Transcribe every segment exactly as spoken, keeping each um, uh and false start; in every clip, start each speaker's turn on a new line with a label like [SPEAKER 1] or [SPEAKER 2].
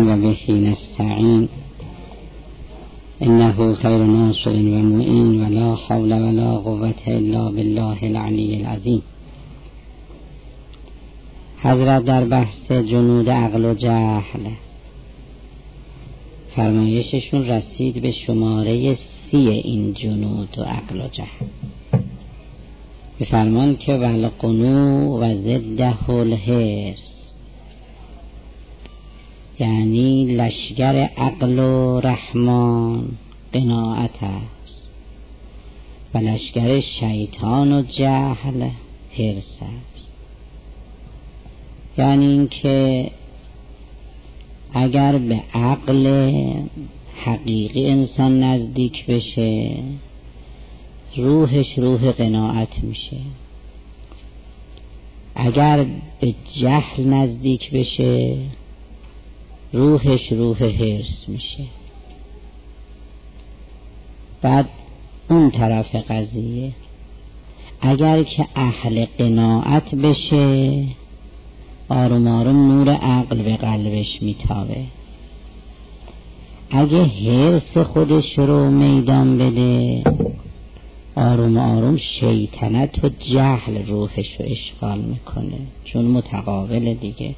[SPEAKER 1] و به نستعین انه خیر ناصر و معین ولا حول ولا قوة الا بالله العلی العظیم. حضرت در بحث جنود عقل و جهل فرمایششون رسید به شماره سی این جنود و عقل و جهل، به فرمان که والقنوع و ضده الحرص، یعنی لشگر عقل و رحمان قناعت است و لشگر شیطان و جهل حرص است. یعنی این که اگر به عقل حقیقی انسان نزدیک بشه، روحش روح قناعت میشه. اگر به جهل نزدیک بشه، روحش روح حرص میشه. بعد اون طرف قضیه، اگر که اهل قناعت بشه، آروم آروم نور عقل به قلبش میتابه. اگه حرص خودش رو میدان بده، آروم آروم شیطنت و جهل روحش رو اشغال میکنه، چون متقابل دیگه.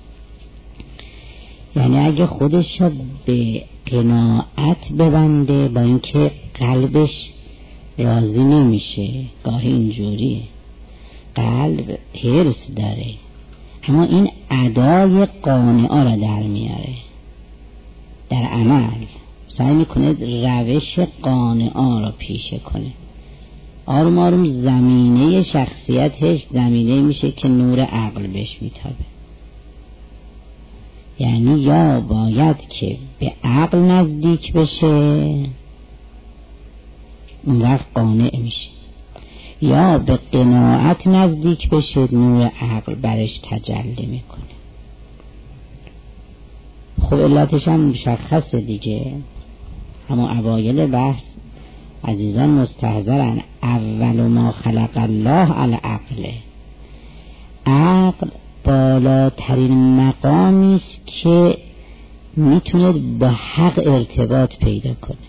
[SPEAKER 1] یعنی اگه خودش رو به قناعت ببنده، با اینکه قلبش راضی نمیشه، گاهی اینجوریه، قلب حرص داره اما این ادای قانعا را در میاره، در عمل سعی میکنه روش قانعا را پیشه کنه. آروم آروم زمینه شخصیتش زمینه میشه که نور عقل بهش میتابه. یعنی یا باید که به عقل نزدیک بشه، اون وقت قانع میشه، یا به قناعت نزدیک بشه، نور عقل برش تجلی میکنه. خب علتش هم مشخصه دیگه. اما اوایل بحث عزیزان مستحضرن، اول ما خلق الله العقل. عقل بالاترین مقامی است که میتونه با حق ارتباط پیدا کنه.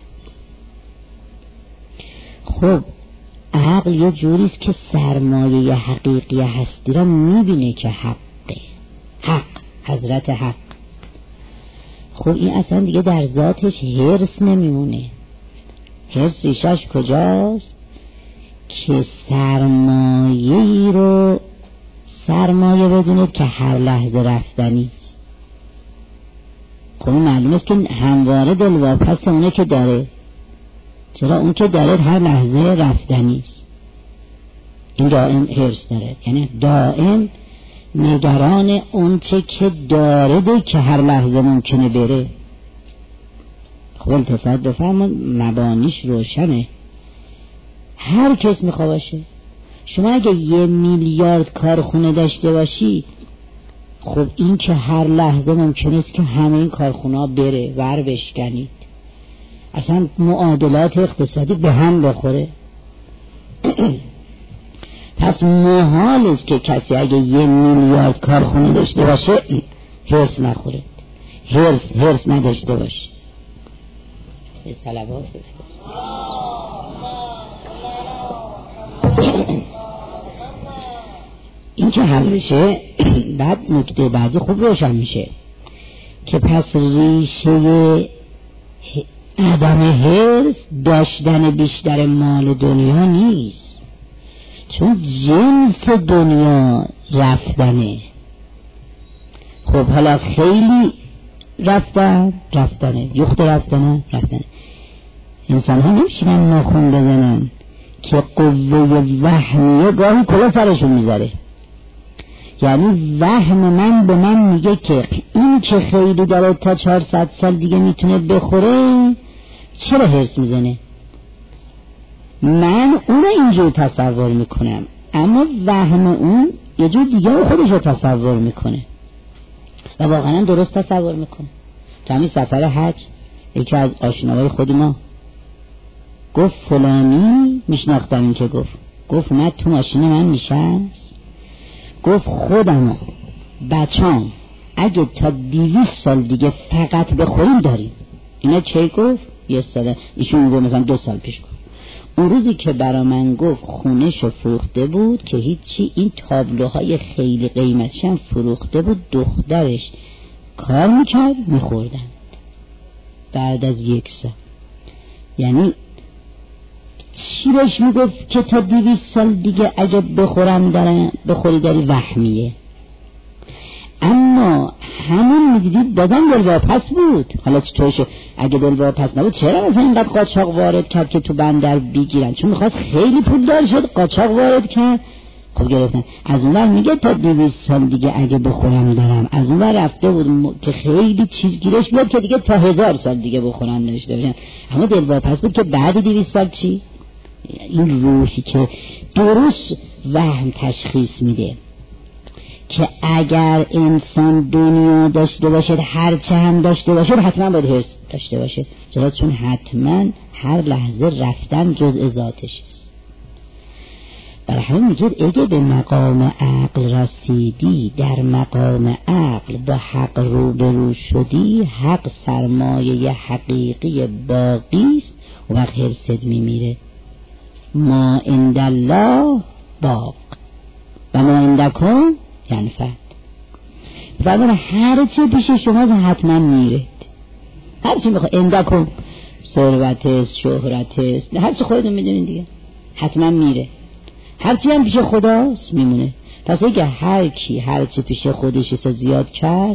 [SPEAKER 1] خب عقل یه جوریست که سرمایه حقیقی هستی را میبینه که حقه، حق، حضرت حق. خب این اصلا دیگه در ذاتش حرص نمیمونه. حرص ریشش کجاست؟ که سرمایه‌ای رو سرمایه بدونه که هر لحظه رفتنی است. خب معلومه است که همواره دلواپس اونه که داره. چرا؟ اون که داره هر لحظه رفتنی است. این دائم حرص داره، یعنی دائم نگران اون چه که داره ده که هر لحظه ممکنه بره. خب التفات بفرمان، مبانیش روشنه. هر کس میخواه باشه. شما اگه یه میلیارد کارخونه داشته باشی، خب این که هر لحظه ممکنه است که همه این کارخونه ها بره، ور بشکنید، اصلا معادلات اقتصادی به هم بخوره. پس محال است که کسی اگه یه میلیارد کارخونه داشته باشه حرص نخوره، حرص حرص نداشته باشه. یه صلوات بفرست. این که حل بشه، بعد نکته بعدی خوب روشن میشه که پس ریشه عدم حرص داشتن بیشتر مال دنیا نیست، چون جنس دنیا رفتنه. خب حالا خیلی رفتن رفتنه یخت رفتنه رفتنه انسان ها نمیشینن ناخون بزنن که قوه وهمیه گاهی کلا سرشون میذاره. یعنی وهم من به من میگه که این که خیلی داره تا چهارصد سال دیگه میتونه بخوره، چرا حرص میزنه؟ من اون رو اینجور تصور میکنم، اما وهم اون یه جور دیگه خودش رو تصور میکنه و واقعا درست تصور میکنه. تو همین سفر حج یکی از آشناهای خود ما گفت فلانی، میشناختم این که گفت گفت من تو ماشین من میشست، گفت خودم بچام اگه تا دویست سال دیگه فقط بخوریم داریم. اینا چه گفت؟ یه سال ایشون گفت مثلا دو سال پیش گفت اون روزی که برا من گفت خونش فروخته بود که هیچی، این تابلوهای خیلی قیمتش هم فروخته بود، دخترش کار میکرد میخوردن بعد از یک سال. یعنی چی بهش میگفت که تا دویست سال دیگه اگه بخورم دارن بخوری داری وهمیه. اما همون میدید دادن دلواپس بود. حالا چطورشه اگه دلواپس نبود چرا مثلا اینقدر قاچاق وارد کرد که تو بندر بگیرن؟ چون میخواست خیلی پول دار شد قاچاق وارد کرد، خب گرفتن. از اون ور میگه تا دویست سال دیگه اگه بخورم دارم. از اون ور رفته بود م... که خیلی چیز گیرش بیاد که دیگه تا هزار سال دیگه بخورن داشته باشن. اما دلواپس بود که بعد دویست سال چی؟ این روحی که درست وهم تشخیص میده که اگر انسان دنیا داشته باشد هرچه هم داشته باشد حتما باید حرص داشته باشه. چرا؟ چون حتما هر لحظه رفتن جزء ذاتش است. برای همین میگید اگه به مقام عقل رسیدی، در مقام عقل با حق روبرو شدی، حق سرمایه حقیقی باقی است و وقت حرصت میمیره. ما عند الله باق و ما عندکم یعنی فرد. فرمان هر چی پیش شما حتما میره، هر چی میخواد عندکم، ثروت است، شهرت است، هر چی خودتون میدونین دیگه حتما میره. هر چی هم پیش خداست میمونه. پس اگه هر کی هر چی پیش خودش است زیاد کرد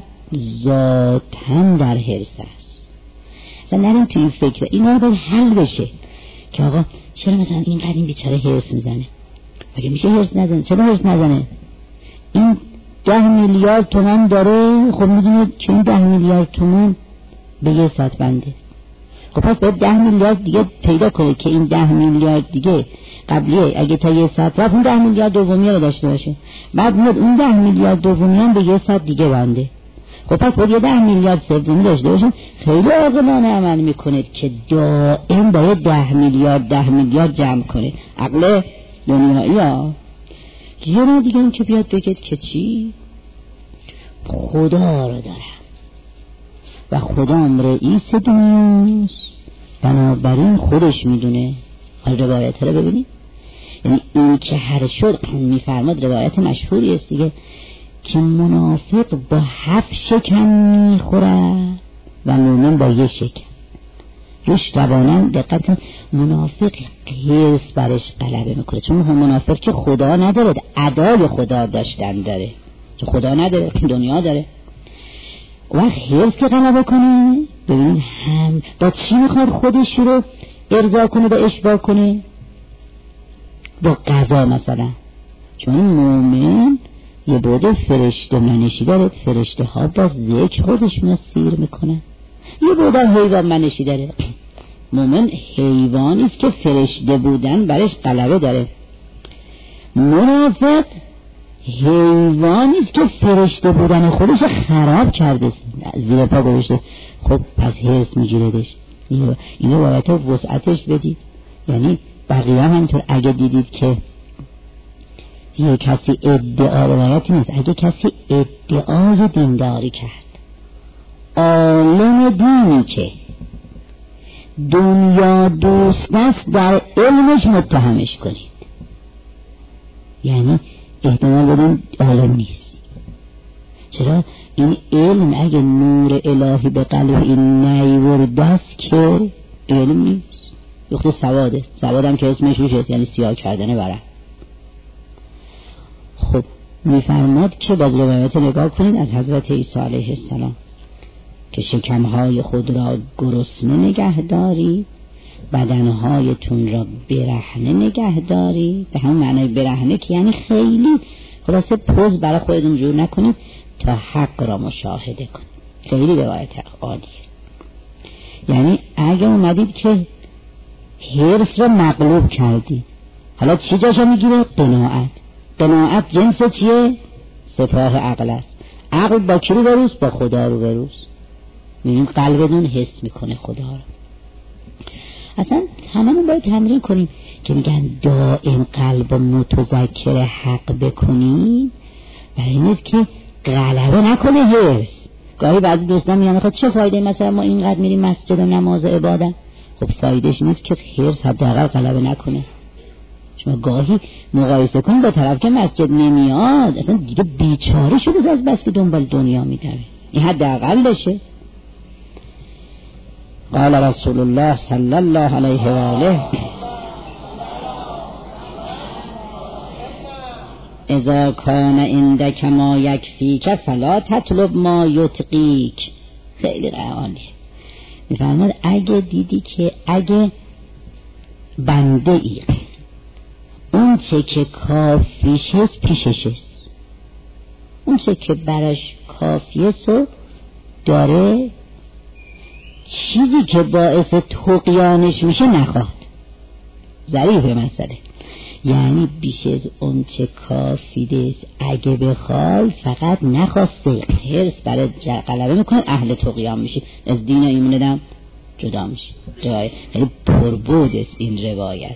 [SPEAKER 1] ذاتاً در حرص است. مثلا نریم تو این فکر اینا باید حل بشه که آقا چرا مثلا این قدیم بیچاره حرص میزنه؟ مگه میشه حرص نزنه؟ چرا حرص نزنه؟ این ده میلیارد تومان داره، خب میدونه که این ده میلیارد تومان به یه ساعت بنده. خب پس باید ده میلیارد دیگه پیدا کنه که این ده میلیارد دیگه قبلیه اگه تا یه ساعت رفت اون ده میلیارد دومی رو داشته باشه، بعد میاد اون ده میلیارد دومی هم به یه ساعت دیگه بنده. خب پس باید یه ده میلیارد سومی داشته باشه. خیلی عاقلانه عمل میکنه که دائم باید ده میلیارد ده میلیارد جمع کنه. عقل دنیایی ها. یه رو دیگه این که بیاد بگید که چی؟ خدا رو دارم و خدام رئیس دنیاست، بنابراین خودش میدونه. حال روایت رو ببینید. یعنی این که هر شد میفرماد، روایت مشهوری است دیگه، که منافق با هفت شکم میخورد و مومن با یه شکم. روش روانم دقت کن. منافق حرص برش غلبه میکنه، چون منافق که خدا نداره، ادای خدا داشتن داره، چون خدا نداره دنیا داره. و حرص که غلبه کنه، ببین هم با چی میخواد خودش رو ارضا کنه و اشباع کنه؟ با قضا مثلا. چون مومن یه بوده فرشته منشی داره، فرشته ها با ذکر خودش مسیر میکنه. یه بوده حیوان منشی داره. مومن حیوانی است که فرشته بودن برش غلبه داره. منافق حیوانی است که فرشته بودن خودش خراب کرده، زیر پا گذاشته. خب پس حرص میگیردش. اینو باید وسعتش بدید. یعنی بقیه هم همینطور. اگه دیدید که یه کسی ادعا، روایتی نیست، اگه کسی ادعای دینداری کرد، عالم دینی که دنیا دوست است، در علمش متهمش کنید. یعنی احتمال بدین عالم نیست. چرا؟ این علم اگه نور الهی به قلب این نیورده است که علم نیست، یخت سواد است. سواد هم که اسمش روش است، یعنی سیاه کردن ورق. خب میفرماد که باز روایت نگاه کنید از حضرت عیسی علیه السلام که شکمهای خود را گرسنه نگه دارید، بدنهایتون را برهنه نگه دارید. به همون معنی برهنه که یعنی خیلی خلاصه پوز برای خودتون جور نکنید تا حق را مشاهده کنید. خیلی روایت عالیه. یعنی اگه اومدید که حرص را مغلوب کردید، حالا چی جاشو میگیره؟ قناعت. قناعت جنس چیه؟ سپاه عقل است. عقل با کی رو بروست؟ با خدا رو بروست. میبینید قلبتون حس میکنه خدا رو. اصلا هممون باید تمرین کنیم که میگن دائم قلب متذکر حق بکنید، برای این است که غلبه نکنه حرص. گاهی بعضی دوستان میگن خب چه فایده مثلا ما اینقدر میریم مسجد و نماز و عبادت؟ خب فایدهش نیست که حرص حداقل غلبه نکنه. شما گاهی مقایسه کن با طرف که مسجد نمیاد اصلا دیگه بیچاره شده از بس که دنبال دنیا میدوه، این حداقل بشه. قال رسول الله صلی الله علیه و آله اذا کان عندک ما یکفیک فلا تطلب ما یتقیک. خیلی عالی میفرماد اگه دیدی که اگه بنده ای اون چه که کافیش هست پیشش هست، اون چه که برش کافیه سو داره، چیزی که باعث طغیانش میشه نخواد. ظریف مسئله یعنی بیش از اون چه کافیده اگه بخوای فقط نخواسته حرص برای غلبه میکنه اهل طغیان میشه، از دین و ایمان دم جدا میشه. جای خیلی پربود است این روایت.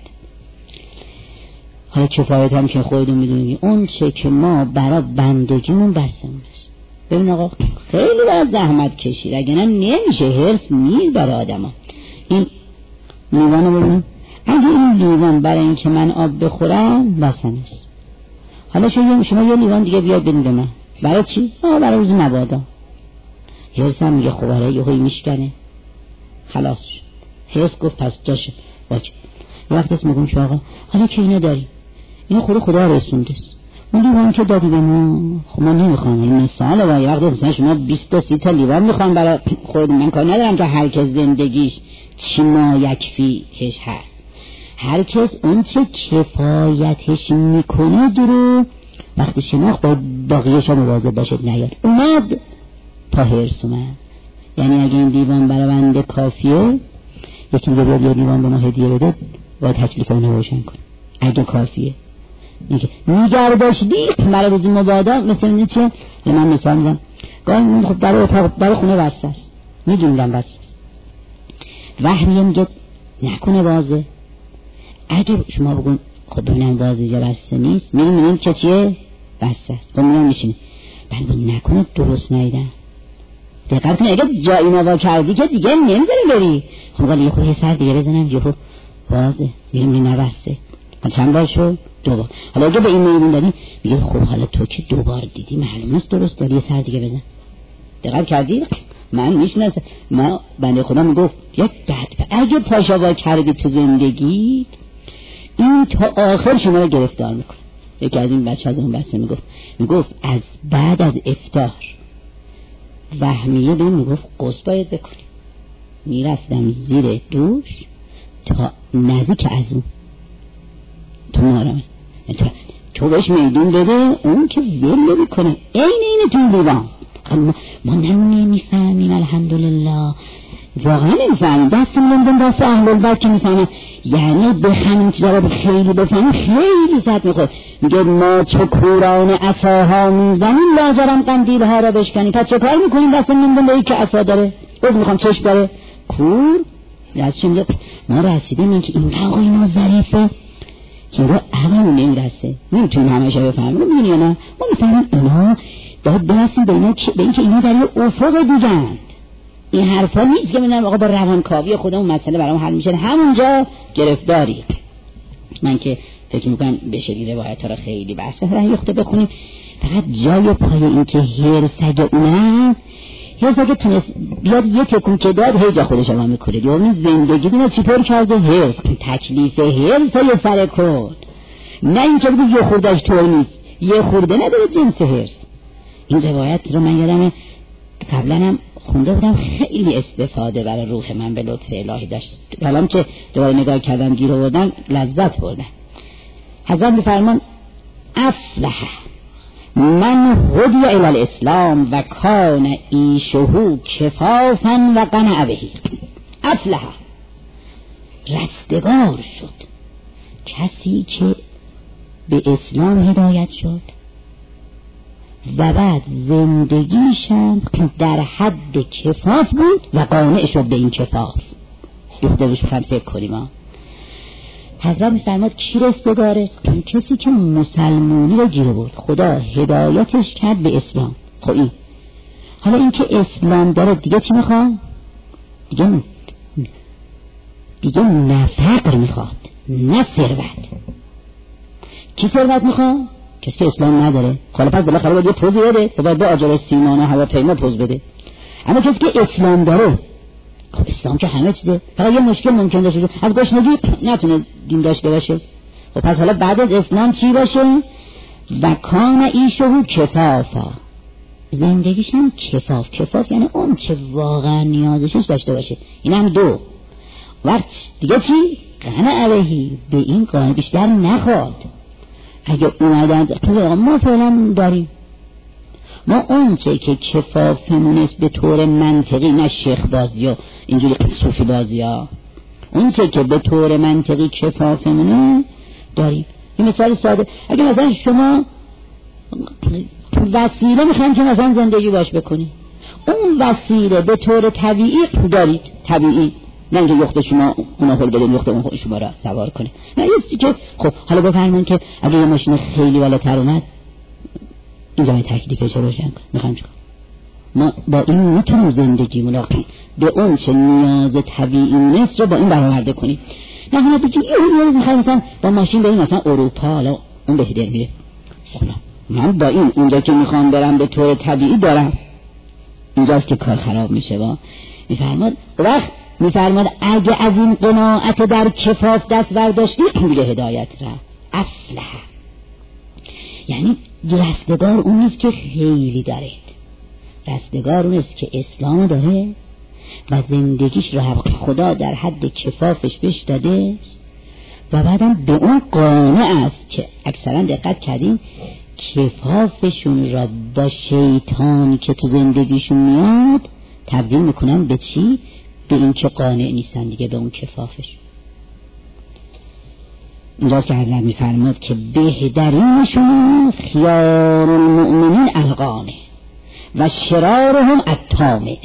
[SPEAKER 1] حالا کفایت هم که خودتون میدونید اون چه که ما برای بندگیمون بسمون است. ببین آقا خیلی باید زحمت کشید اگه نه نمیشه، حرص نیست برای آدم ها. این لیوانو ببینیم، اگه این لیوان برای این که من آب بخورم بسن است، حالا شما شما یه لیوان دیگه بیاد بدین به من، برای چی؟ آه برای روز مبادا. حرص هم میگه خب برای یه هایی میشکنه خلاص شد. حرص گفت پس جاشه باشه. یه وقت اسم میگم شما آقا حالا که اینو داری، اینو خود خدا رسونده است، اون لیوان که دادی به ما خب من نمیخوام. این مثاله و یه وقت مثلا شما بیست تا سی تا لیوان میخوام برای خود من، کار ندارم که هر کس زندگیش چی ما یکفیش هست. هر کس اون چه کفایتش میکنه درو وقتی شناخت باید باقیش هم مواظب باشد نیاد اومد تا حرص اومد. یعنی اگه این لیوان برای بنده کافیه، یکی میگه بیاد یه لیوان به ما هدیه بده باید تکلیف اونو روشن کن. اگه کافیه میگه میگرداشتی برای روز مبادا، مثل اینه چه؟ من مثال میزن گاهی من خب برای اتاق برای خونه بسته است، میدونم بسته است، وحمیه میگه نکنه بازه. اگه شما بگون خب ببینم بازه جا بسته نیست، میبینیم که چیه؟ بسته است. خب میرم میشینه بلکه نکنه درست نیدن. دقیق کنه اگه جایی نوا کردی که دیگه نمیذاره بری، خب قال یه خود یه سر دیگه بزنم یه خود بازه میریم نبسته. چند بار شد؟ دو بار. حالا اگه به این میبین داری میگه خب حالا تو که دو بار دیدی معلوم نیست درست داری، یه سر دیگه بزن. دقیق کردی؟ من میشناسم. ما بنده خدا میگفت یک بد اگه پاشاوا کردی تو زندگی این تا آخر شما رو گرفتار میکنه. یکی از این بچه از اون بسته میگفت میگفت از بعد از افطار وهمیه بهم میگفت قصد باید بکنی. میرفتم زیر دوش تا نزدیک از اون تو مارم تو, تو بهش میدون بده اون که ول میکنه این این تو لیوان. ما, ما نمیفهمیم الحمدلله، واقعا نمیفهمیم. دستم نمیدون دست اهل البرد که میفهمم، یعنی به همین چیزا رو خیلی بفهمیم خیلی زد میخواد. میگه ما چو کوران عصاها میزنیم لاجرم قندیل ها را بشکنیم. پس چه کار میکنیم دستم نمیدون به ای که عصا داره باز میخوام چشم داره کور دستشون میگه ما رسیدیم این که این آقای ما ظریفه که رو عقلمون نمیرسه، نمیتونیم همشه بفهمیم. میدونی یا نه؟ ما میفهمیم اینا باید برسیم به اینا به این که اینا در یه افق دیگند. این حرفا نیست که میدونم آقا با روانکاوی خودمون مسئله برام حل میشه، همونجا گرفتاری. من که فکر میکنم بشری روایت ها را خیلی بحثه را یه خود بخونیم، فقط جای پای این که هرسگ اونم هرسگ تونست بیاد یه تکون که داد هی جا خودش هم میکنه. یعنی زندگی دینا چی پر کرده؟ هرس. تکلیف هرس ها یه سر کن، نه این که بگید یه خوردهش طور نیست، یه خورده نداره جنس هرس. این روایت رو من یادمه قبلا هم خونده بودم، خیلی استفاده برای روح من به لطف الهی داشت. حالا که دوباره نگاه کردم گیر آوردم لذت بردم. حضرت میفرمان افلح من هدی الی الاسلام و کان عیشه کفافا و قنع به. افلح رستگار شد کسی که به اسلام هدایت شد و بعد زندگیشم در حد کفاف بود و قانع شد به این کفاف. دختر بهش بخوام فکر کنیم ها. حضرت میفرماد کی رستگاره؟ کسی که مسلمانی رو گیره بود، خدا هدایتش کرد به اسلام. خب این حالا این که اسلام داره دیگه چی میخواد؟ دیگه دیگه نه فقر میخواد نه ثروت. کی ثروت میخواد؟ کسی که اسلام نداره. حالا پس بالاخره باید یه پوز بده، باید به آجر سیمان و هواپیما پوز بده. اما کسی که اسلام داره، خب اسلام که همه چیزه، فقط یه مشکل ممکن داشته از گشنگی نتونه دین داشته باشه. خب پس حالا بعد از اسلام چی باشه؟ و کان ایشهو کفافا، زندگیش هم کفاف. کفاف یعنی اون چه واقعا نیازش داشته باشه. این هم دو وقت دیگه چی؟ قنع علیهی، به این قانع بیشتر نخواد. اگه اومدن ما فعلا داریم، ما اون چه که کفافمون است به طور منطقی، نه شیخ بازی و اینجوری صوفی بازی ها، اون چه که به طور منطقی کفافمونه داریم. این مثال ساده، اگه مثلا شما وسیله میخوایم که مثلا زندگی باش بکنی، اون وسیله به طور طبیعی دارید، طبیعی، نه اینکه یخت شما اونا پول بدین یخت اون شما را سوار کنه، نه یه که خب حالا بفرمایید که اگه یه ماشین خیلی بالاتر اومد اینجا می تکلیفش روشن کن، میخوام چیکار؟ ما با این میتونیم زندگی ملاقات به اون چه نیاز طبیعی نیست رو با این برآورده کنیم. نه حالا بگیم یه روز میخوایم مثلا با ماشین بریم مثلا اروپا، حالا اون بهتر میره. من با این اونجا که میخوام برم به طور طبیعی دارم، اینجاست که کار خراب میشه. با میفرماد وقت میفرماد اگه از این قناعت در کفاف دست برداشتی دیگه هدایت را اصلا، یعنی رستگار اون نیست که خیلی داره، رستگار اون است که اسلام داره و زندگیش رو خدا در حد کفافش بهش داده و بعدم به اون قانع است که اکثرا دقت کردیم کفافشون را با شیطانی که تو زندگیشون میاد تبدیل میکنن به چی؟ به این که قانع نیستن دیگه به اون کفافش. اینجاست که حضرت میفرماد که بهترینشون خیار المؤمنین القانع و شرارهم الطامع.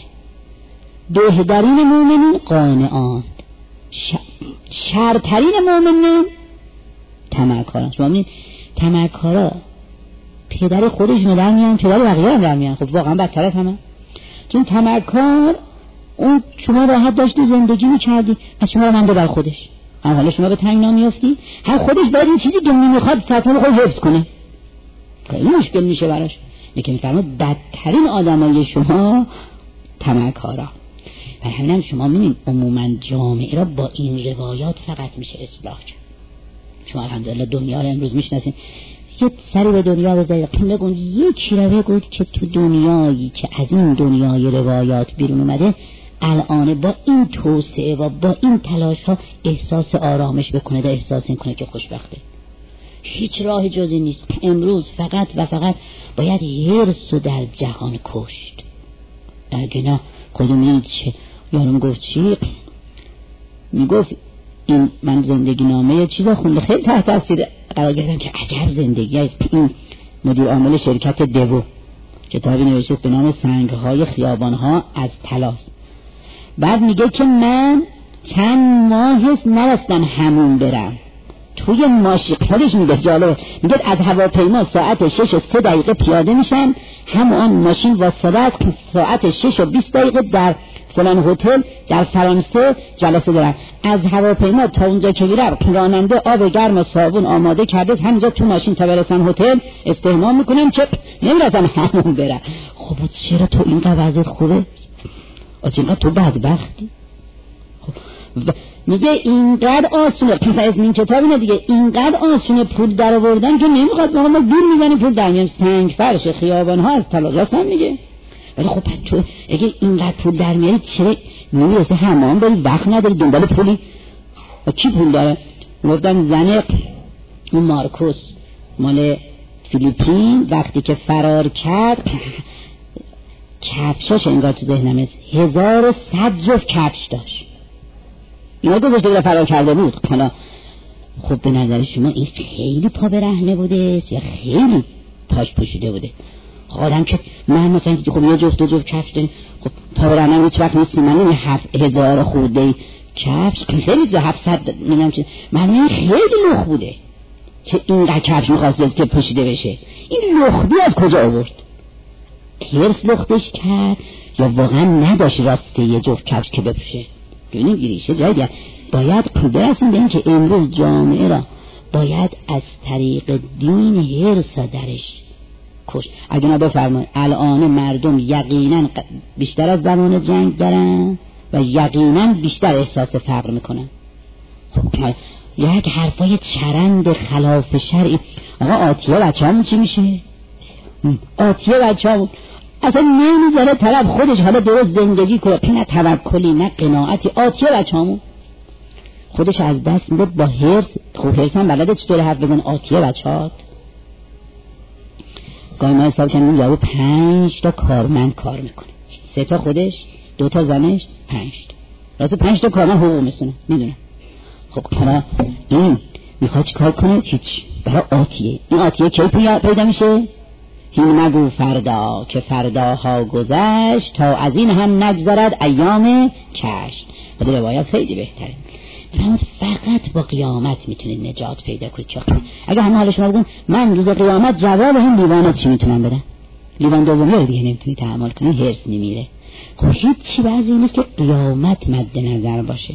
[SPEAKER 1] بهترین مؤمنین قانعان، ش... شرترین مؤمنین طمعکاران. شما ببینید طمعکارا پدر خودشون در میان، پدر بقیه هم در میان، خب واقعا بدتر از همه. چون طمعکار اون شما راحت داشتی زندگی میکردی، پس شما رو منده بر خودش، هم حالا شما به تنگ نمیافتی، هم خودش باید این چیزی که نمیخواد سطح خود حفظ کنه، خیلی مشکل میشه براش. لیکن میفرماد بدترین آدمای شما طمعکارا. برای همین هم شما میبینید عموما جامعه را با این روایات فقط میشه اصلاح کرد. شما الحمدلله دنیا رو امروز میشناسین، یه سری به دنیا بذارید بگون یکی رو بگوید که تو دنیایی که از این دنیای روایات بیرون اومده الان با این توسعه و با این تلاش ها احساس آرامش بکنه و احساس این کنه که خوشبخته. هیچ راه جزی نیست. امروز فقط و فقط باید حرص در جهان کشت. اگه نه خودم میدید چه یارم گفت چی میگفت این من زندگی نامه یه چیزا خونده خیلی تحت تاثیر قرار گرفتم که عجب زندگی است. این مدیر عامل شرکت دیو کتابی نوشته به نام سنگ‌های خیابان‌ها از طلا. بعد میگه که من چند ماه هست نرستم همون برم توی ماشین. خودش میگه جالبه، میگه از هواپیما ساعت شش و سه دقیقه پیاده میشم، همون ماشین واسطه ساعت شش و بیست دقیقه در فلان هتل در فرانسه جلسه دارم. از هواپیما تا اونجا که میرم راننده آب گرم و صابون آماده کرده، همینجا تو ماشین تا برسم هتل استحمام میکنم که نمیرسم همون برم. خب چرا تو اینقدر وضعیت خوبه؟ آچه تو بدبختی؟ خب میگه اینقدر آسونه، پس از این کتاب اینه دیگه، اینقدر آسونه پول در آوردن که نمیخواد ما دور میزنیم پول در میان. سنگ فرش خیابان ها از طلا، راست هم میگه. ولی خب تو اگه اینقدر پول در میاری چرا نمیرسه حمام داری وقت نداری دنبال پولی؟ و کی پول داره؟ گفتن زن اون مارکوس مال فیلیپین وقتی که فرار کرد کفشاش انگار تو ذهنم است هزار و صد جفت کفش داشت. اینا گذاشته بوده فرار کرده بود. حالا خب به نظر شما این خیلی پا برهنه بوده یا خیلی پاش پوشیده بوده؟ آدم که من مثلا خب یه جفت دو جفت کفش داریم، خب پا برهنه هیچ وقت نیستیم. من این هفت هزار خورده کفش خیلی زه هفتصد میگم چه من خیلی لخ بوده که اینقدر کفش می‌خواست که پوشیده بشه. این لخبی از کجا آورد؟ هرس لختش کرد یا واقعا نداشت راسته یه جفت کفش که بپوشه. ببینید ریشه جایی بیاد. باید برسیم به این که امروز جامعه را باید از طریق دین هرس درش کش. اگه نه بفرمایید الان مردم یقینا بیشتر از زمان جنگ دارن و یقینا بیشتر احساس فقر میکنن. خب یک حرفای چرند خلاف شرعی. آقا آتیه بچه همون چی میشه؟ آتیه بچه همون اصلا نمیذاره طرف خودش حالا درست زندگی کنه، نه توکلی نه قناعتی. آتیه بچه همون خودش از دست میده با هرس. خب هرس هم بلده چطور حرف بزن آتیه بچه هات. گاهی ما حساب کنیم یارو پنج تا کارمند کار میکنه، سه تا خودش، دو تا زنش، پنج تا. راست پنج تا کارمند حقوق میسونه میدونم. خب حالا این میخواد چی کار کنه؟ هیچ. برای آتیه. این آتیه کی پیدا میشه؟ این مگو فردا که فرداها گذشت تا از این هم نگذرد ایام کشت. ولی روایت خیلی بهتره. من فقط با قیامت میتونید نجات پیدا کنید. اگه همه حال شما بگم من روز قیامت جواب هم لیوانات چی میتونم بدم؟ لیوان دومی رو دیگه نمیتونی تحمل کنی، هرس میمیره. خب هیچی بعضی نیست که قیامت مد نظر باشه.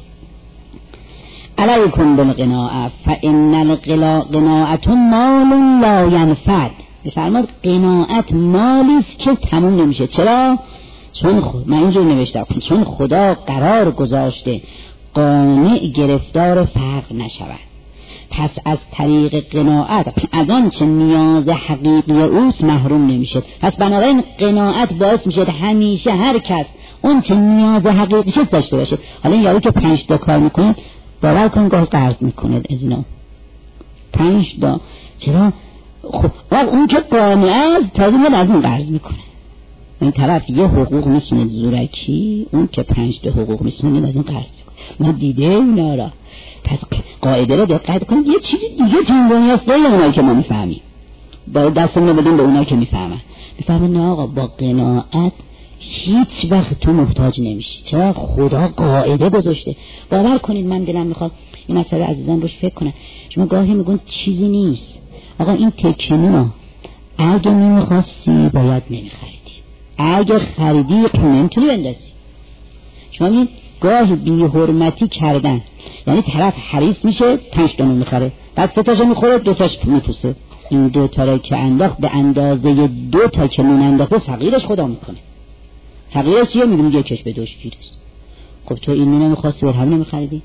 [SPEAKER 1] علیکم بالقناعه فان القناعه مال لا ینفد. بفرماد قناعت مالیست که تموم نمیشه. چرا؟ چون خود من اینجور نوشتم چون خدا قرار گذاشته قانع گرفتار فقر نشود. پس از طریق قناعت از آن چه نیاز حقیقی اوست محروم نمیشه. پس بنابراین قناعت باعث میشه همیشه هر کس اون چه نیاز حقیقیش داشته باشه. حالا این یارو که پنج تا کار میکنه باور کن گاه قرض میکنه از اینا پنج تا. چرا؟ خب اون که قانع است تازه میاد از اون قرض میکنه. این طرف یه حقوق میسونه زورکی، اون که پنج تا حقوق میسونه از اون قرض میکنه. ما دیده اونا را. پس قاعده را دقت کنید یه چیزی دیگه تو دنیا است غیر اونایی که ما میفهمیم. باید دستمون رو بدیم به اونایی که میفهمن. میفهمن نه آقا با قناعت هیچ وقت تو محتاج نمیشی. چرا؟ خدا قاعده گذاشته. باور کنید من دلم میخواد این مسئله عزیزان روش فکر کنن. شما گاهی میگن چیزی نیست. آقا این تکنو اگه نمیخواستی باید نمیخریدی. اگه خریدی نمیتونی بندازی. شما این گاهی بی حرمتی کردن، یعنی طرف حریص میشه پنج تا نون میخره، بعد سه تاشو میخوره دو تاش میپوسه. این دو تا رو که انداخت به اندازه دو تا که نون انداخته صغیرش خدا میکنه. صغیرش چیه؟ میگه یکش به دوش گیرست. خب تو این نون میخواستی برای همین نمیخریدی.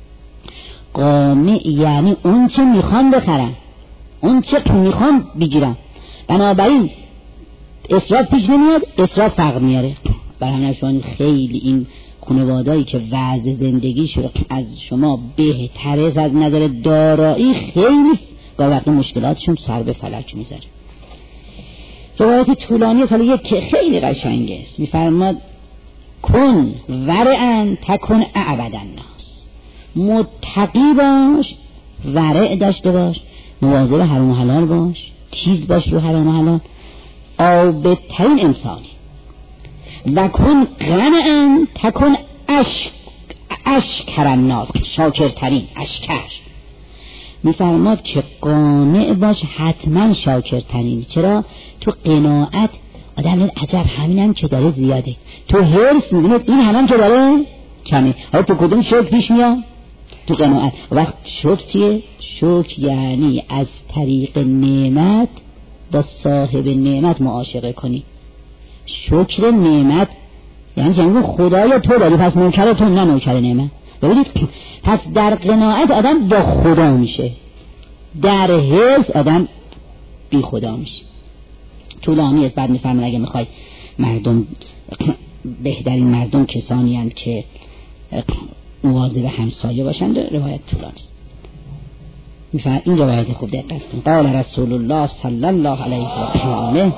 [SPEAKER 1] قانع یعنی اون چه میخوان بخرن، اون چه تو میخوان بگیرن. بنابراین اسراف پیش نمیاد، اسراف فقر میاره. برای همین شما خیلی این خانواده‌ای که وضع زندگیشون از شما بهتره از نظر دارایی خیلی با وقت مشکلاتشون سر به فلک میذاره. روایت طولانی سال یک که خیلی قشنگه است. میفرماد کن ورعن تکن اعبد الناس. متقی باش، ورع داشته باش، مواظب حرام و حلال باش، تیز باش رو حرام و حلال، عابدترین انسانی. و کن قنعن تکن اش اشکر الناس، شاکرترین، اشکر. میفرماد که قانع باش حتما شاکرترین. چرا؟ تو قناعت آدم میاد عجب همینم که داره زیاده، تو حرص میبینه این همم که داره کمه. حالا تو کدوم شکر پیش میاد؟ تو قناعت. وقت شکر چیه؟ شکر یعنی از طریق نعمت با صاحب نعمت معاشقه کنی. شکر نعمت یعنی که خدای تو داری، پس نوکر تو نه نوکر نعمت. ببینید پس در قناعت آدم با خدا میشه، در حرص آدم بی خدا میشه. طولانی است. بعد میفهمن اگه میخوای مردم بهترین مردم کسانی هستند که مواظب همسایه باشند. روایت طولانی است. میفهم این روایت خوب دقت کن. قال رسول الله صلی الله علیه و آله.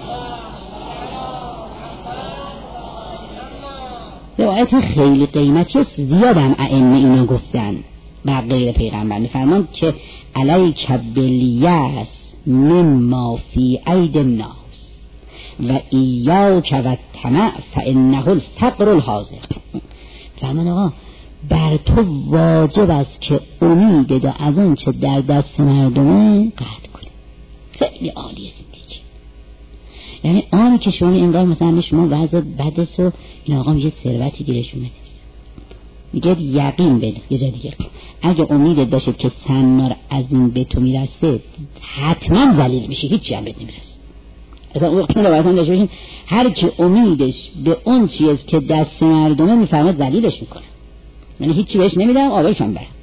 [SPEAKER 1] روایت خیلی قیمتی است، زیاد هم ائمه اینو گفتن بر غیر پیغمبر. میفرمان که علیک بالیأس مما فی اید الناس و ایاک و الطمع فانه الفقر الحاضر. فرمان آقا بر تو واجب است که امید دا از اون چه در دست مردمه قطع کنی. خیلی عالیه زندگی. یعنی آنی که شما انگار مثلا شما وضع بدست و این آقا میگه ثروتی گیرش اومده، میگه یقین بده. یه جا دیگه اگه امیدت باشه که سنار از این به تو میرسه حتما ذلیل میشه، هیچی هم بهت نمیرسه. اصلا اون وقتی نبایدن داشته باشین هر کی امیدش به اون چیز که دست مردمه میفرماد ذلیلش میکنه، یعنی هیچی بهش نمیدم آبرشم برم.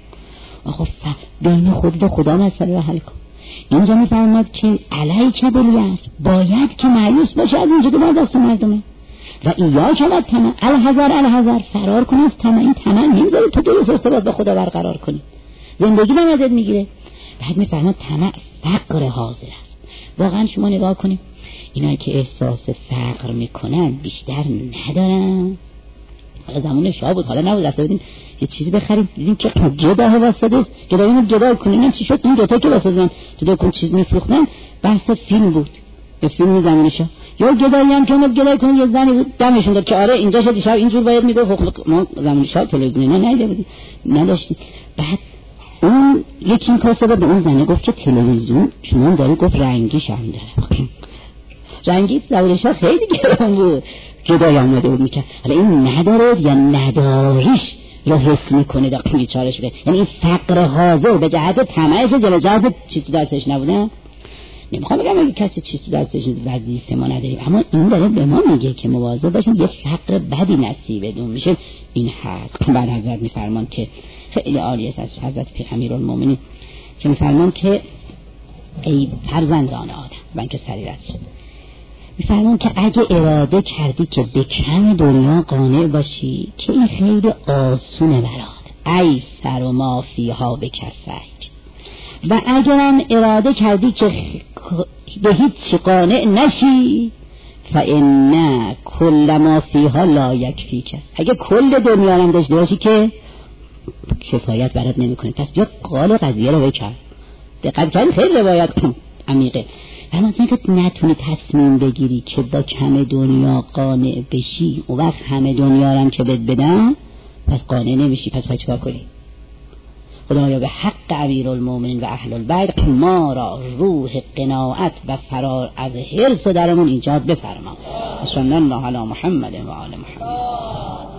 [SPEAKER 1] آخه بین خودت و خدا مسئله رو حل کن. اینجا میفرماد که علیک بالیأس، باید که مایوس باشه از اینجا که بر دست مردمه و ایاک و طمع، الحذر الحذر، فرار کن از طمع. این طمع نمیذاره تو درست ارتباط با خدا برقرار کنی، زندگی رو ازت میگیره. بعد میفرماد طمع فقر حاضر است. واقعا شما نگاه کنید اینایی که احساس فقر میکنن بیشتر ندارن. زمان شاه بود، حالا نبود دسته بدین یه چیزی بخریم، دیدیم که گداه واسطه است، گداهی گداه کنیم. نه چی شد این دوتا که واسطه تو دکون چیز میفروختن، بحث فیلم بود، به فیلم زمان شاه. یا گدایی هم که اومد گدایی کنیم، یه زنی بود دمشون داد که آره اینجا شد شب اینجور باید میگه. ما زمان شاه تلویزیون نه نیده بودیم، نداشتیم. بعد اون یکی این کاسه به اون زنه گفت که تلویزیون شما داری، گفت رنگیش هم داره. رنگی زمان شاه خیلی گرم بود، گدایی آمده بود میکرد. حالا این نداره یا نداریش رو حس میکنه دا بیچارش بده. یعنی این فقر حاضر به جهت طمعش جلو جهت چیزی دستش نبوده. نمیخوام بگم اگه کسی چیزی دستش وظیفه ما نداریم، اما این داره به ما میگه که مواظب باشیم یه فقر بدی نصیبمون میشه. این هست. بعد حضرت میفرمان که خیلی عالی است از حضرت امیرالمومنین که میفرمان که ای فرزندان آدم، من که سریرت شد، میفرمان که اگه اراده کردی که به کم دنیا قانع باشی که این خیلی آسونه برات، ای سر و ما فیها بکفک، و اگرم اراده کردی که به هیچ قانع نشی فإن کل ما فیها لا یکفیک، اگه کل دنیا هم داشته باشی که کفایت برات نمیکنه. پس بیا قال قضیه رو بکن، دقت کن، خیلی روایت عمیقه. اما اینکه نتونی تصمیم بگیری که با کم دنیا قانع بشی، اون وقت همه دنیا رو هم که بد بدن پس قانع نمیشی، پس باید چیکار کنی؟ خدایا به حق امیرالمومنین و اهل البیت ما را روح قناعت و فرار از حرص درمون ایجاد بفرما. صلی الله علی محمد و آل محمد.